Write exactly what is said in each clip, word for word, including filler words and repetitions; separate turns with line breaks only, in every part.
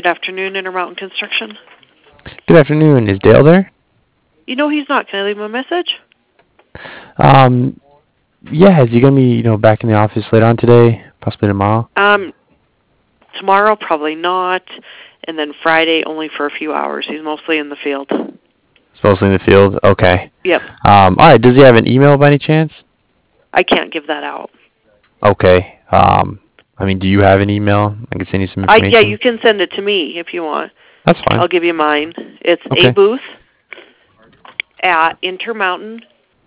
Good afternoon, Intermountain Construction.
Good afternoon. Is Dale there?
You know he's not. Can I leave him a message?
Um, yeah, is he gonna be, you know, back in the office later on today, possibly tomorrow?
Um, tomorrow probably not, and then Friday only for a few hours. He's mostly in the field.
He's mostly in the field. Okay.
Yep.
Um, all right. Does he have an email by any chance?
I can't give that out.
Okay. Um, I mean, do you have an email? I can send you some
I
information.
yeah, you can send it to me if you want.
That's fine.
I'll give you mine. It's
Okay.
a booth at intermountain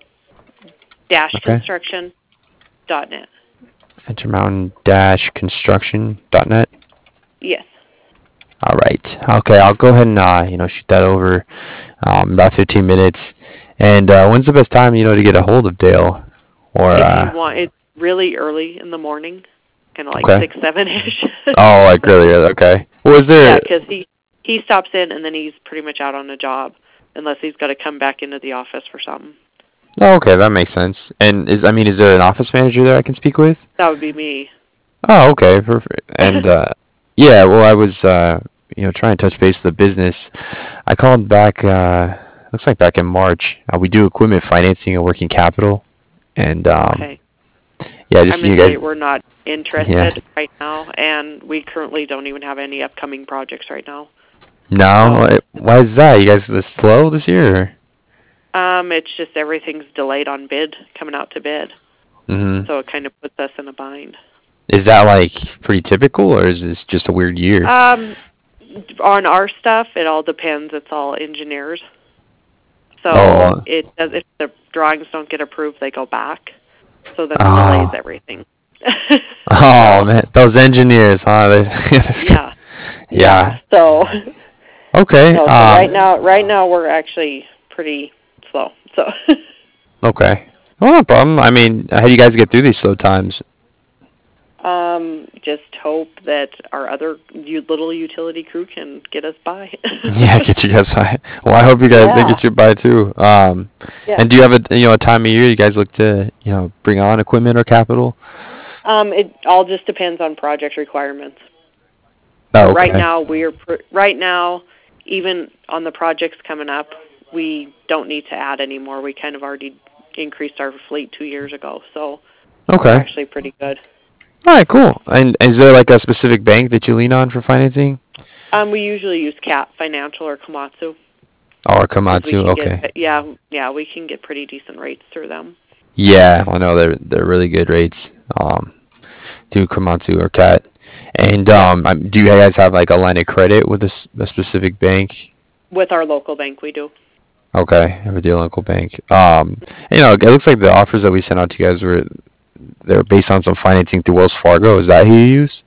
dash construction dot net.
intermountain dash construction dot net.
Yes.
All right. Okay, I'll go ahead and uh, you know, shoot that over um, about fifteen minutes. And uh, when's the best time, you know, to get a hold of Dale? Or
If
uh,
you want, it's really early in the morning, kind of like
Okay.
six, seven-ish.
oh, like really? really? Okay. Well, is there?
Yeah, because he, he stops in and then he's pretty much out on a job, unless he's got to come back into the office for something.
Oh, okay, that makes sense. And is I mean, is there an office manager there I can speak with?
That would be me.
Oh, okay, perfect. And uh, yeah, well, I was uh, you know, trying to touch base with the business. I called back. Uh, looks like back in March. Uh, we do equipment financing and working capital. And um,
Okay.
yeah,
I'm
just
going
you
to say
guys.
we're not interested
Yeah.
right now, and we currently don't even have any upcoming projects right now.
No,
So-
why is that? You guys this slow this year?
Um, it's just everything's delayed on bid, coming out to bid,
Mm-hmm.
so it kind of puts us in a bind.
Is that like pretty typical, or is this just a weird year?
Um, on our stuff, it all depends. It's all engineers. So
Oh.
it does. If the drawings don't get approved, they go back. So then it
Oh.
delays everything.
Oh man, those engineers, huh? They-
Yeah.
yeah.
So,
Okay.
no, so
um,
right now, right now we're actually pretty slow. So.
Okay. Well, no problem. I mean, how do you guys get through these slow times?
Um, just hope that our other u- little utility crew can get us by.
Yeah, get you guys by. Well, I hope you guys they
Yeah.
get you by too. Um,
Yeah.
and do you have a you know a time of year you guys look to you know bring on equipment or capital?
Um, it all just depends on project requirements.
Oh, okay.
Right now, we're pr- right now, even on the projects coming up, we don't need to add any more. We kind of already increased our fleet two years ago, so we're
Okay.
actually pretty good.
All right. Cool. And is there like a specific bank that you lean on for financing?
Um, we usually use Cat Financial or Komatsu.
Or
'cause we
Komatsu?
can
Okay.
Get, yeah, yeah, we can get pretty decent rates through them.
Yeah, I know they're they're really good rates. Um, to Komatsu or Cat. And um, um, do you guys have like a line of credit with a, s- a specific bank?
With our local bank, we do.
Okay, have a deal local bank. Um, you know, it looks like the offers that we sent out to you guys were they're based on some financing through Wells Fargo. Is that who you use?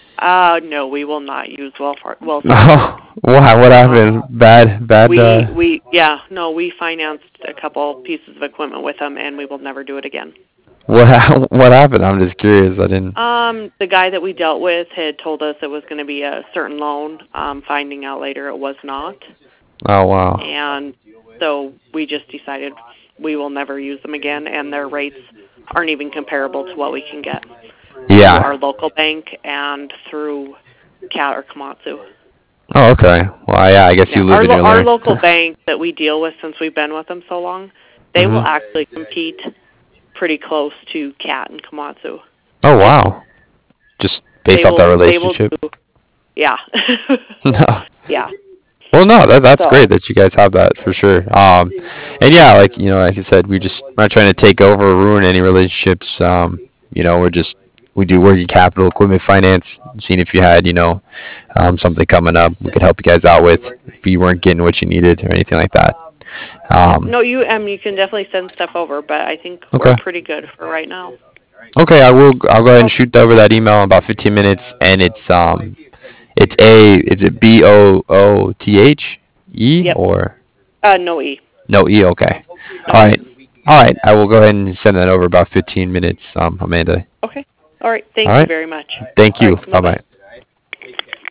Uh, no, we will not use Wells Fargo. Wells Fargo.
Oh, what what happened? Bad bad.
We,
Uh,
we, yeah, no, we financed a couple pieces of equipment with them, and we will never do it again.
what ha- what happened? I'm just curious. I didn't.
Um, the guy that we dealt with had told us it was going to be a certain loan. Um, finding out later it was not,
Oh wow.
and so we just decided we will never use them again, and their rates aren't even comparable to what we can get through
Yeah.
our local bank and through Cat or Komatsu.
Oh okay. Well yeah, I guess you
Yeah,
live
our,
in
lo-
your
our
learn.
local bank that we deal with since we've been with them so long, they will
Mhm.
actually compete pretty close to Cat and Komatsu.
Oh wow. Just based
They
off that
will- they will
relationship.
do- Yeah.
No.
Yeah.
Well, no, that that's
So-
great that you guys have that for sure. Um, and yeah, like you know, like I said, we just we're not trying to take over or ruin any relationships. Um, you know, we're just we do working capital, equipment finance. Seeing if you had you know um, something coming up, we could help you guys out with if you weren't getting what you needed or anything like that. Um,
No, you um, you can definitely send stuff over, but I think
Okay.
we're pretty good for right now.
okay, I will. I'll go ahead and shoot over that email in about fifteen minutes, and it's um, it's a is it B O O T H E
Yep.
or
Uh, no E.
no E? Okay. All right. All right. I will go ahead and send that over about fifteen minutes, um, Amanda.
Okay. All right. Thank
All
you
right.
very much.
Thank
All
you.
right,
Bye
bye-bye.
bye.